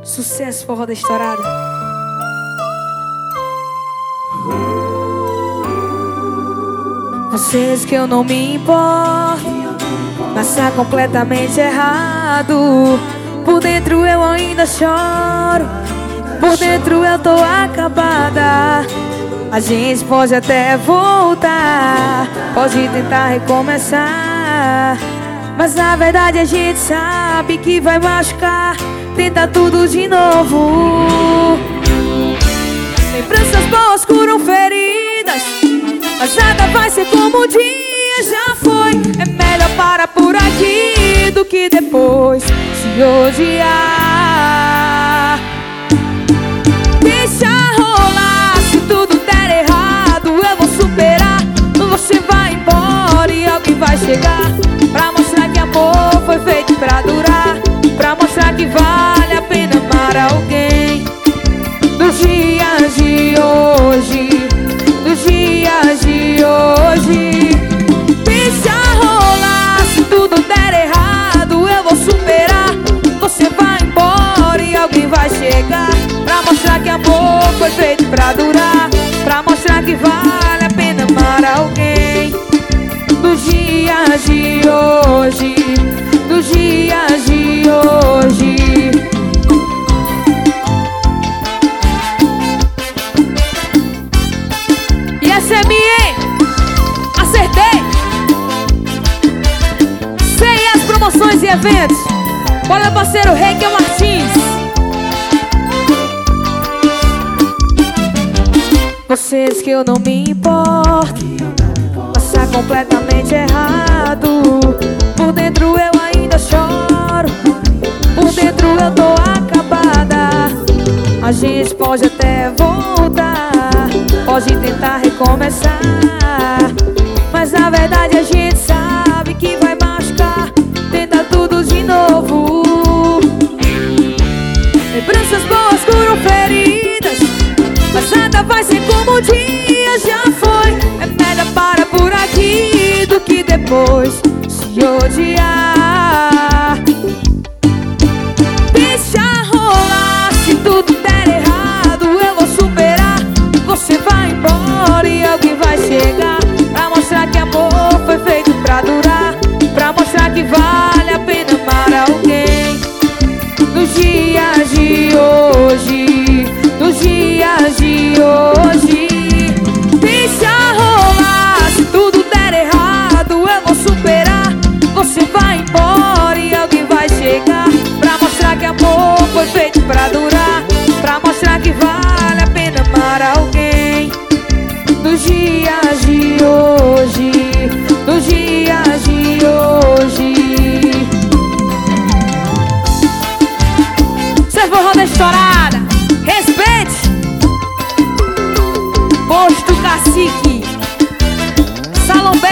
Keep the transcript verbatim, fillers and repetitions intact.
Sucesso, forró da estourada. Vocês que eu não me importo, mas tá completamente errado. Por dentro eu ainda choro, por dentro eu tô acabada. A gente pode até voltar, pode tentar recomeçar, mas na verdade a gente sabe que vai machucar. Tenta tudo de novo. Lembranças boas curam feridas, mas nada vai ser como um dia já foi. É melhor parar por aqui do que depois se odiar. Deixa rolar, se tudo der errado eu vou superar. Você vai embora e alguém vai chegar pra mostrar que amor foi feito pra durar, pra mostrar que vale a pena amar alguém. Nos dias de hoje, nos dias de hoje, deixa rolar, se tudo der errado eu vou superar. Você vai embora e alguém vai chegar pra mostrar que amor foi feito pra durar, pra mostrar que vale a pena amar alguém. Nos dias de hoje, nos dias de hoje. E essa é minha, hein? Acertei! Sei as promoções e eventos. Olha, parceiro, Rei que é o Martins. Vocês que eu não me importo, mas tá completamente errado. Por dentro eu ainda choro, por dentro eu tô acabada. A gente pode até voltar, pode tentar recomeçar, mas na verdade a gente sabe que vai machucar. Tenta tudo de novo. Lembranças boas curam feridas, mas nada vai ser como um dia já foi. É melhor parar por aqui do que depois se odiar. Deixa rolar, se tudo der errado eu vou superar. Você vai embora e alguém vai chegar pra mostrar que amor foi feito pra durar, pra mostrar que vale a pena amar alguém. Nos dias de hoje, nos dias de hoje, deixa rolar, se tudo der errado eu vou superar. Você vai embora e alguém vai chegar pra mostrar que amor foi feito pra durar, pra mostrar que vale a pena amar alguém. Nos dias de hoje, nos dias de hoje. Cê forró da estourada, respeite! Posto Cacique, Salão B,